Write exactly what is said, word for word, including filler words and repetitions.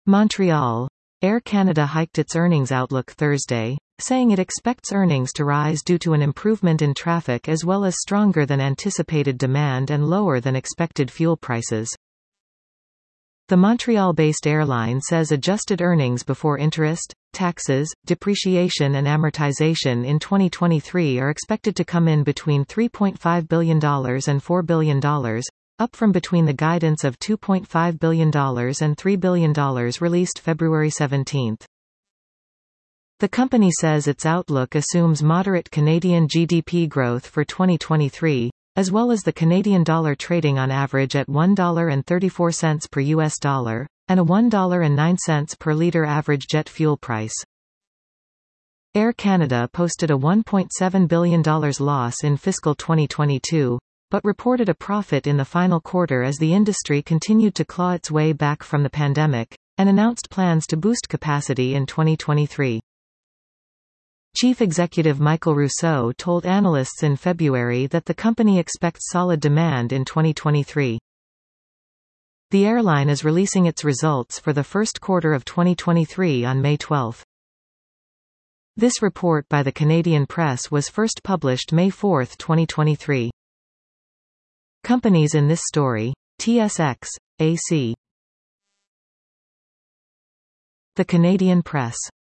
Montreal. Air Canada hiked its earnings outlook Thursday, saying it expects earnings to rise due to an improvement in traffic as well as stronger than anticipated demand and lower than expected fuel prices. The Montreal-based airline says adjusted earnings before interest, taxes, depreciation and amortization in twenty twenty-three are expected to come in between three point five billion dollars and four billion dollars, up from between the guidance of two point five billion dollars and three billion dollars released February seventeenth. The company says its outlook assumes moderate Canadian G D P growth for twenty twenty-three, as well as the Canadian dollar trading on average at one dollar and thirty-four cents per U S dollar, and a one dollar and nine cents per litre average jet fuel price. Air Canada posted a one point seven billion dollars loss in fiscal twenty twenty-two, but reported a profit in the final quarter as the industry continued to claw its way back from the pandemic, and announced plans to boost capacity in twenty twenty-three. Chief Executive Michael Rousseau told analysts in February that the company expects solid demand in twenty twenty-three. The airline is releasing its results for the first quarter of twenty twenty-three on May twelfth. This report by the Canadian Press was first published May fourth, twenty twenty-three. Companies in this story: T S X, A C. The Canadian Press.